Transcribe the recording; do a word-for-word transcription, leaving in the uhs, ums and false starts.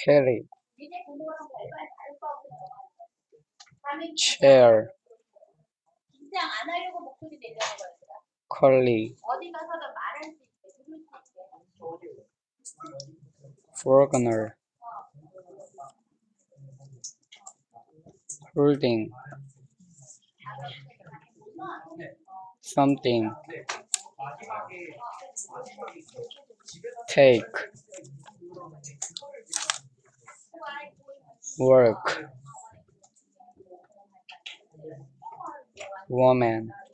Kelly, chair, collie, foreigner, holding, something, take, work, woman.